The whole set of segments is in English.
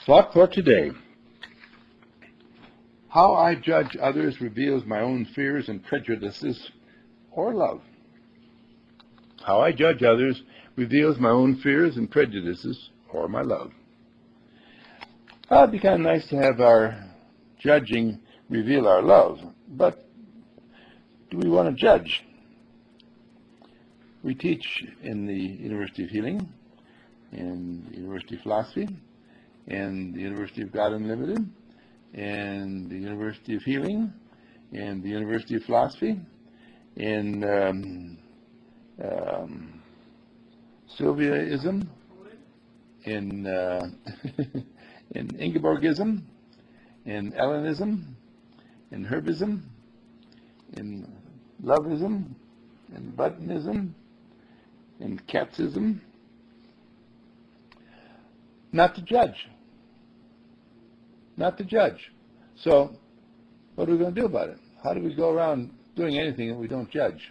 Thought for today. How I judge others reveals my own fears and prejudices or love. How I judge others reveals my own fears and prejudices or my love. It'd be kind of nice to have our judging reveal our love, but do we want to judge? We teach in the University of Healing, in the University of Philosophy, in the University of God Unlimited, in the University of Healing, in the University of Philosophy, in Sylviaism, in in Ingeborgism, in Ellenism, in Herbism, in Loveism, in Buttonism, in Katzism. Not to judge. Not to judge. So, what are we going to do about it? How do we go around doing anything that we don't judge?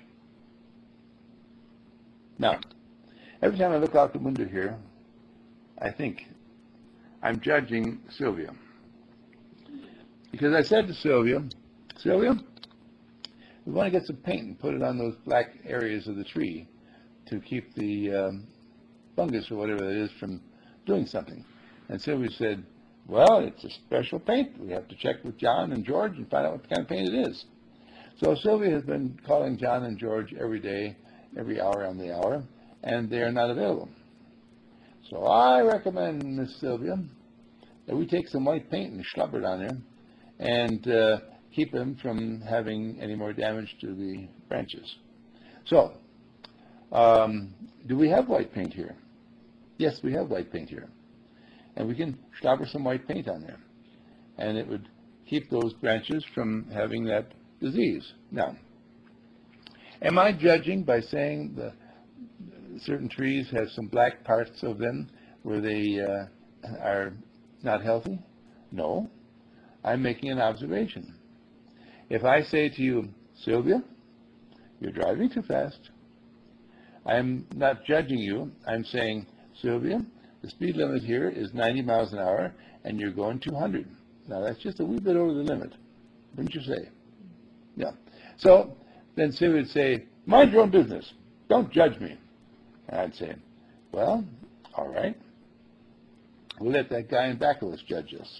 Now, every time I look out the window here, I think I'm judging Sylvia. Because I said to Sylvia, Sylvia, we want to get some paint and put it on those black areas of the tree to keep the fungus or whatever it is from doing something. And Sylvia said, well, it's a special paint. We have to check with John and George and find out what kind of paint it is. So Sylvia has been calling John and George every day, every hour on the hour, and they are not available. So I recommend, Miss Sylvia, that we take some white paint and schlub it on there and keep them from having any more damage to the branches. So, do we have white paint here? Yes, we have white paint here. And we can slobber some white paint on there. And it would keep those branches from having that disease. Now, am I judging by saying the certain trees have some black parts of them where they are not healthy? No. I'm making an observation. If I say to you, Sylvia, you're driving too fast, I'm not judging you. I'm saying, Sylvia, the speed limit here is 90 miles an hour, and you're going 200. Now, that's just a wee bit over the limit, wouldn't you say? Yeah. So then Sylvia would say, mind your own business. Don't judge me. And I'd say, well, all right. We'll let that guy in back of us judge us.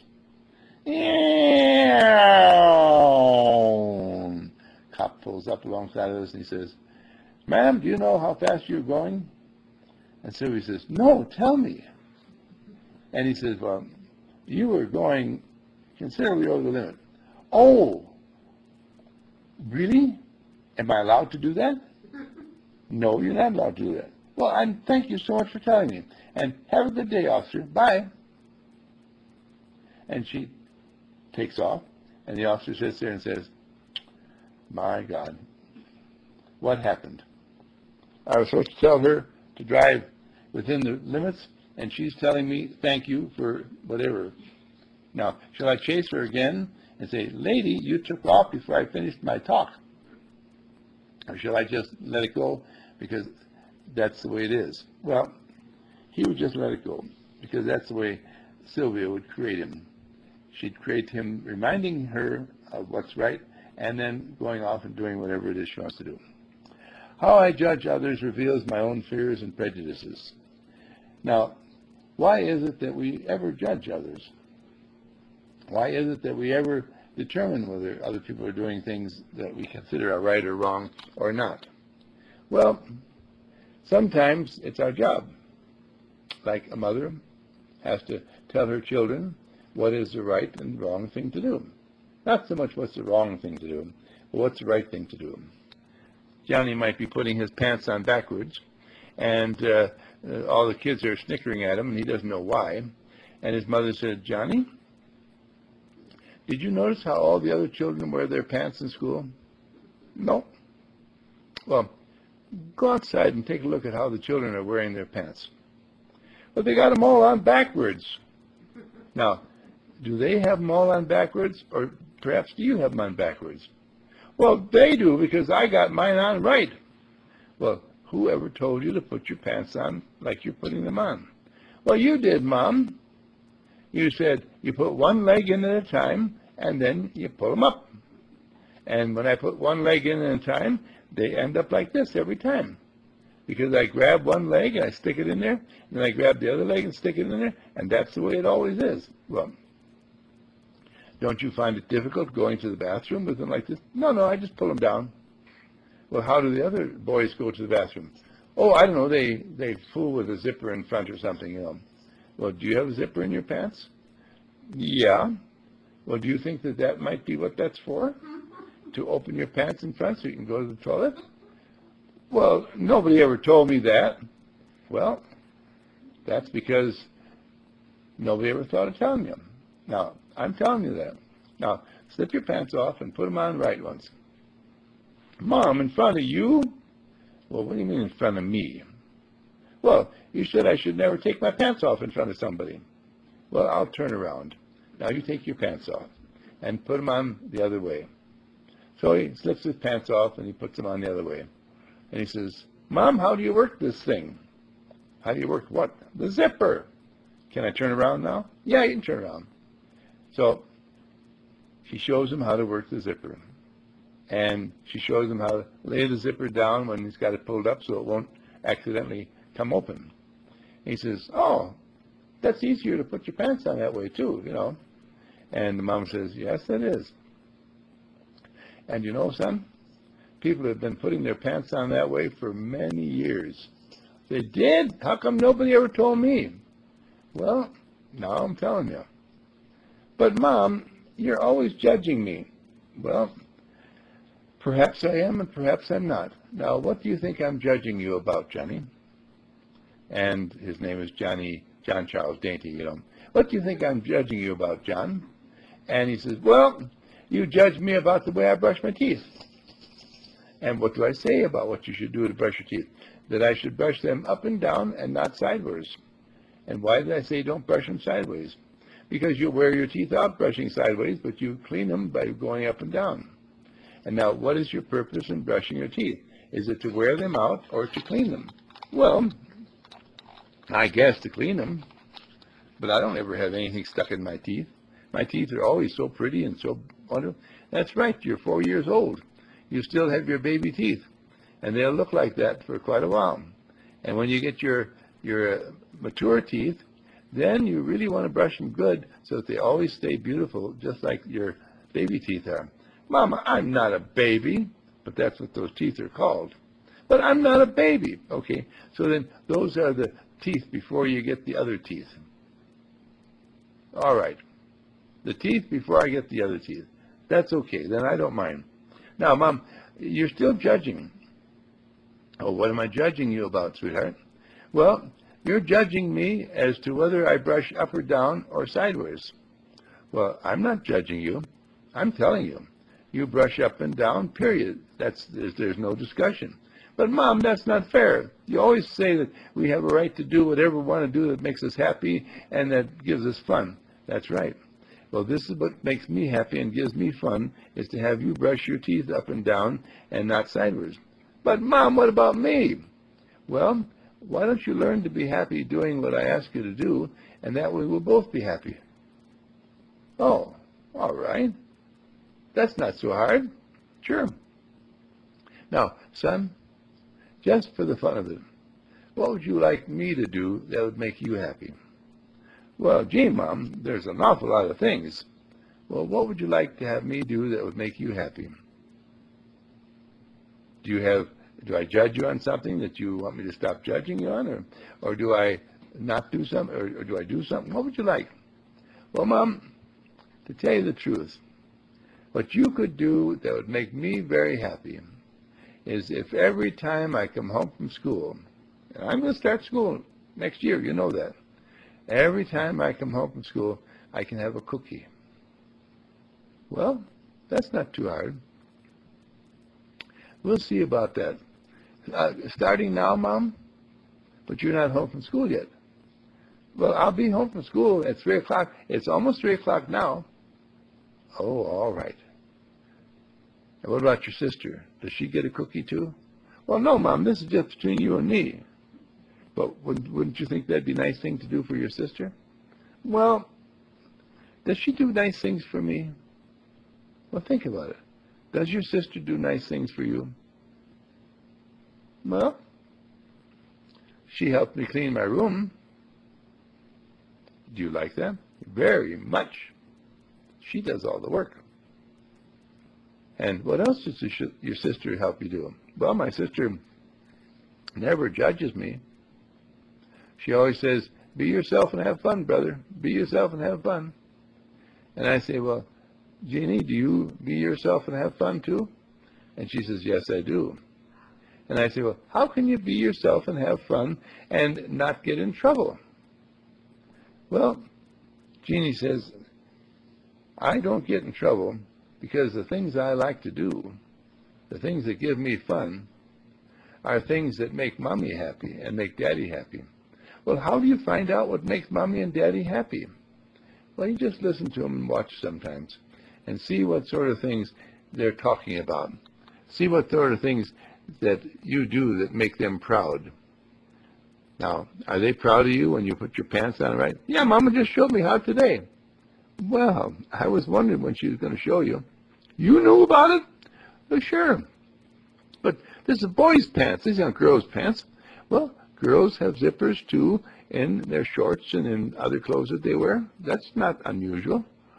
Cop pulls up alongside of us and he says, ma'am, do you know how fast you're going? And Sylvia says, no, tell me. And he says, well, you were going considerably over the limit. Oh, really? Am I allowed to do that? No, you're not allowed to do that. Well, thank you so much for telling me. And have a good day, officer. Bye. And she takes off, and the officer sits there and says, my God, what happened? I was supposed to tell her to drive within the limits, and she's telling me thank you for whatever. Now, shall I chase her again and say, lady, you took off before I finished my talk? Or shall I just let it go because that's the way it is? Well, he would just let it go because that's the way Sylvia would create him. She'd create him reminding her of what's right and then going off and doing whatever it is she wants to do. How I judge others reveals my own fears and prejudices. Now, why is it that we ever judge others? Why is it that we ever determine whether other people are doing things that we consider are right or wrong or not? Well, sometimes it's our job. Like a mother has to tell her children what is the right and wrong thing to do. Not so much what's the wrong thing to do, but what's the right thing to do. Johnny might be putting his pants on backwards, and all the kids are snickering at him, and he doesn't know why. And his mother said, Johnny, did you notice how all the other children wear their pants in school? No. Well, go outside and take a look at how the children are wearing their pants. Well, they got them all on backwards. Now, do they have them all on backwards, or perhaps do you have them on backwards? Well, they do, because I got mine on right. Well, whoever told you to put your pants on like you're putting them on? Well, you did, Mom. You said you put one leg in at a time, and then you pull them up. And when I put one leg in at a time, they end up like this every time. Because I grab one leg and I stick it in there, and then I grab the other leg and stick it in there, and that's the way it always is. Well, don't you find it difficult going to the bathroom with them like this? No, I just pull them down. Well, how do the other boys go to the bathroom? Oh, I don't know, they fool with a zipper in front or something, you know. Well, do you have a zipper in your pants? Yeah. Well, do you think that that might be what that's for? To open your pants in front so you can go to the toilet? Well, nobody ever told me that. Well, that's because nobody ever thought of telling you. Now, I'm telling you that. Now, slip your pants off and put them on right ones. Mom, in front of you? Well, what do you mean in front of me? Well, you said I should never take my pants off in front of somebody. Well, I'll turn around. Now you take your pants off and put them on the other way. So he slips his pants off and he puts them on the other way. And he says, Mom, how do you work this thing? How do you work what? The zipper. Can I turn around now? Yeah, you can turn around. So she shows him how to work the zipper. And she shows him how to lay the zipper down when he's got it pulled up so it won't accidentally come open. And he says, oh, that's easier to put your pants on that way too, you know. And the mom says, yes, it is. And you know, son, people have been putting their pants on that way for many years. They did? How come nobody ever told me? Well, now I'm telling you. But, Mom, you're always judging me. Well, perhaps I am and perhaps I'm not. Now, what do you think I'm judging you about, Johnny? And his name is John Charles Dainty, you know. What do you think I'm judging you about, John? And he says, well, you judge me about the way I brush my teeth. And what do I say about what you should do to brush your teeth? That I should brush them up and down and not sideways. And why did I say don't brush them sideways? Because you wear your teeth out brushing sideways, but you clean them by going up and down. And now, what is your purpose in brushing your teeth? Is it to wear them out or to clean them? Well, I guess to clean them, but I don't ever have anything stuck in my teeth. My teeth are always so pretty and so wonderful. That's right, you're 4 years old. You still have your baby teeth, and they'll look like that for quite a while. And when you get your mature teeth, then you really want to brush them good so that they always stay beautiful, just like your baby teeth are. Mama, I'm not a baby, but that's what those teeth are called. But I'm not a baby. Okay, so then those are the teeth before you get the other teeth. All right, the teeth before I get the other teeth. That's okay, then I don't mind. Now, Mom, you're still judging. Oh, what am I judging you about, sweetheart? Well, you're judging me as to whether I brush up or down or sideways. Well, I'm not judging you. I'm telling you. You brush up and down, period. There's no discussion. But, Mom, that's not fair. You always say that we have a right to do whatever we want to do that makes us happy and that gives us fun. That's right. Well, this is what makes me happy and gives me fun, is to have you brush your teeth up and down and not sideways. But, Mom, what about me? Well, why don't you learn to be happy doing what I ask you to do, and that way we'll both be happy. Oh, all right. That's not so hard. Sure. Now, son, just for the fun of it, what would you like me to do that would make you happy? Well, gee, Mom, there's an awful lot of things. Well, what would you like to have me do that would make you happy? Do I judge you on something that you want me to stop judging you on, or do I not do something, or do I do something? What would you like? Well, Mom, to tell you the truth, what you could do that would make me very happy is if every time I come home from school, and I'm going to start school next year, you know that. Every time I come home from school, I can have a cookie. Well, that's not too hard. We'll see about that. Starting now, Mom? But you're not home from school yet. Well, I'll be home from school at 3 o'clock. It's almost 3 o'clock now. Oh, all right. And what about your sister? Does she get a cookie too? Well, no, Mom, this is just between you and me. But wouldn't you think that'd be a nice thing to do for your sister? Well, Does she do nice things for me? Well, think about it. Does your sister do nice things for you? Well, she helped me clean my room. Do you like that? Very much. She does all the work. And what else does your sister help you do? Well, my sister never judges me. She always says, be yourself and have fun, brother. Be yourself and have fun. And I say, well, Jeannie, do you be yourself and have fun too? And she says, yes, I do. And I say, well, how can you be yourself and have fun and not get in trouble? Well, Jeannie says, I don't get in trouble because the things I like to do, the things that give me fun, are things that make Mommy happy and make Daddy happy. Well, how do you find out what makes Mommy and Daddy happy? Well, you just listen to them and watch sometimes and see what sort of things they're talking about. See what sort of things that you do that make them proud. Now, are they proud of you when you put your pants on right? Yeah, Mama just showed me how today. Well, I was wondering when she was going to show you. You knew about it? Well, sure. But this is boys' pants. These aren't girls' pants. Well, girls have zippers, too, in their shorts and in other clothes that they wear. That's not unusual.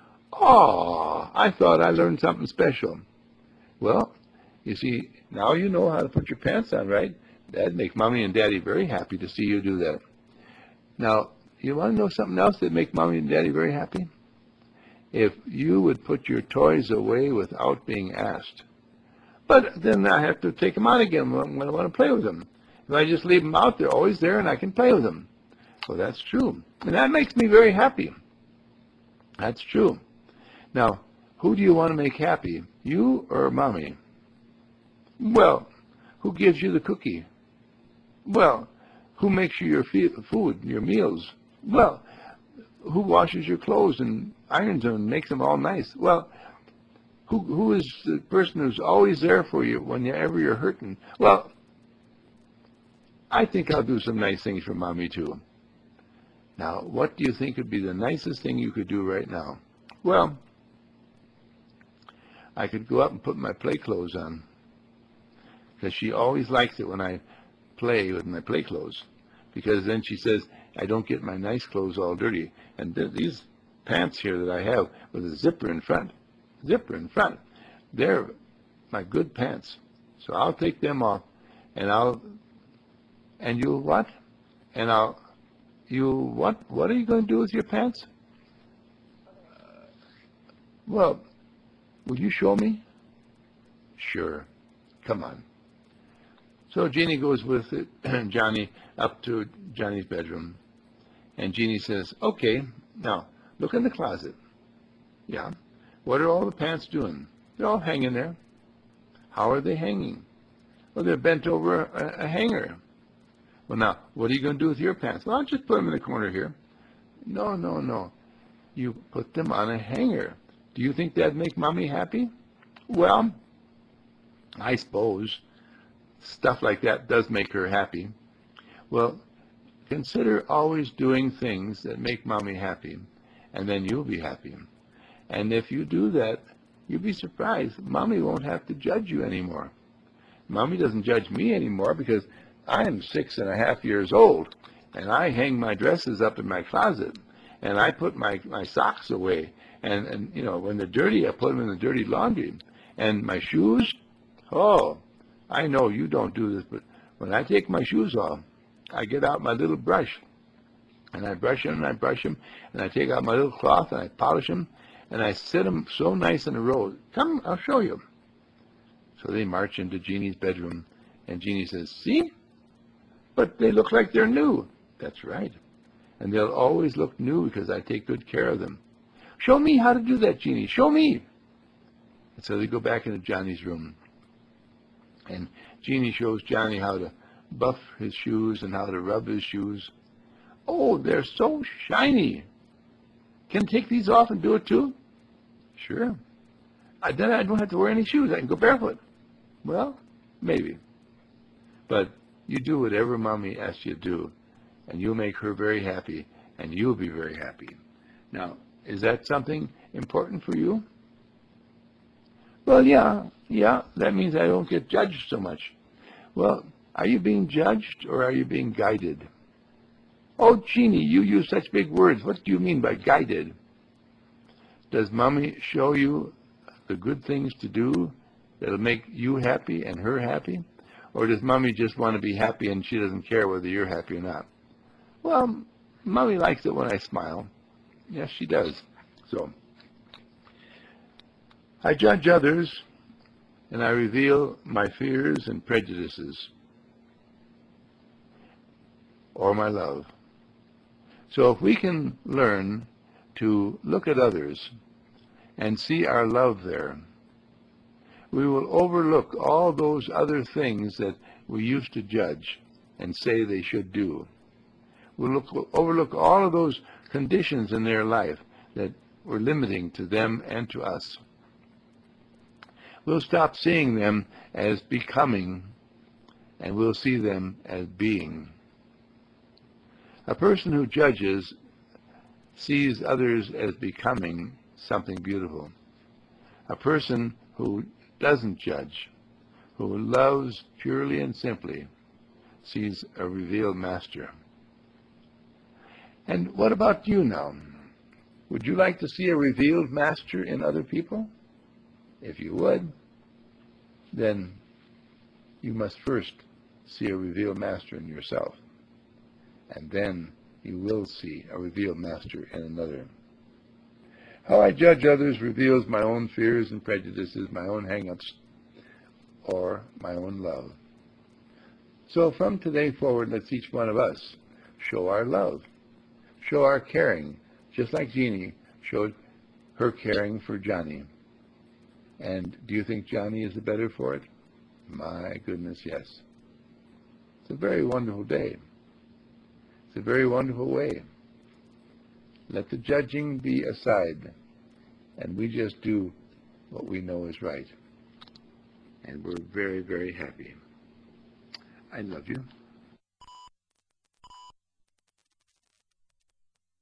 Oh, I thought I learned something special. Well, you see, now you know how to put your pants on, right? That'd make Mommy and Daddy very happy to see you do that. Now, you want to know something else that make Mommy and Daddy very happy? If you would put your toys away without being asked. But then I have to take them out again when I want to play with them. If I just leave them out, they're always there and I can play with them. Well, that's true. And that makes me very happy. That's true. Now, who do you want to make happy? You or Mommy? Well, who gives you the cookie? Well, who makes you your food, your meals? Well, who washes your clothes and irons them and makes them all nice? Well, who is the person who's always there for you whenever you're hurting? Well, I think I'll do some nice things for Mommy too. Now, what do you think would be the nicest thing you could do right now? Well, I could go up and put my play clothes on, because she always likes it when I play with my play clothes, because then she says I don't get my nice clothes all dirty. And these pants here that I have with a zipper in front, they're my good pants. So I'll take them off, and you'll what? What are you going to do with your pants? Well, will you show me? Sure. Come on. So Jeannie goes with Johnny up to Johnny's bedroom. And Jeannie says, okay, now, look in the closet. Yeah. What are all the pants doing? They're all hanging there. How are they hanging? Well, they're bent over a hanger. Well, now, what are you going to do with your pants? Well, I'll just put them in the corner here. No. You put them on a hanger. Do you think that'd make Mommy happy? Well, I suppose stuff like that does make her happy. Well, consider always doing things that make Mommy happy, and then you'll be happy. And if you do that, you'll be surprised. Mommy won't have to judge you anymore. Mommy doesn't judge me anymore because I'm 6.5 years old, and I hang my dresses up in my closet, and I put my socks away, and you know, when they're dirty, I put them in the dirty laundry. And my shoes, oh, I know you don't do this, but when I take my shoes off, I get out my little brush, and I brush them, and I take out my little cloth, and I polish them, and I sit them so nice in a row. Come, I'll show you. So they march into Jeannie's bedroom, and Jeannie says, see? But they look like they're new. That's right. And they'll always look new because I take good care of them. Show me how to do that, Jeannie. Show me. And so they go back into Johnny's room. And Jeannie shows Johnny how to buff his shoes and how to rub his shoes. Oh, they're so shiny. Can I take these off and do it too? Sure. Then I don't have to wear any shoes. I can go barefoot. Well, maybe. But you do whatever Mommy asks you to do, and you'll make her very happy, and you'll be very happy. Now, Is that something important for you? Well, yeah, that means I don't get judged so much. Well, are you being judged or are you being guided? Oh, Jeannie, you use such big words. What do you mean by guided? Does Mommy show you the good things to do that'll make you happy and her happy? Or does Mommy just want to be happy and she doesn't care whether you're happy or not? Well, Mommy likes it when I smile. Yes, she does. So, I judge others and I reveal my fears and prejudices or my love. So if we can learn to look at others and see our love there, we will overlook all those other things that we used to judge and say they should do. We'll overlook all of those conditions in their life that were limiting to them and to us. We'll stop seeing them as becoming, and we'll see them as being. A person who judges sees others as becoming something beautiful. A person who doesn't judge, who loves purely and simply, sees a revealed master. And what about you now? Would you like to see a revealed master in other people? If you would, then you must first see a revealed master in yourself. And then you will see a revealed master in another. How I judge others reveals my own fears and prejudices, my own hang-ups, or my own love. So from today forward, let's each one of us show our love, show our caring, just like Jeannie showed her caring for Johnny. And do you think Johnny is the better for it? My goodness, yes. It's a very wonderful day. It's a very wonderful way. Let the judging be aside, and we just do what we know is right. And we're very, very happy. I love you.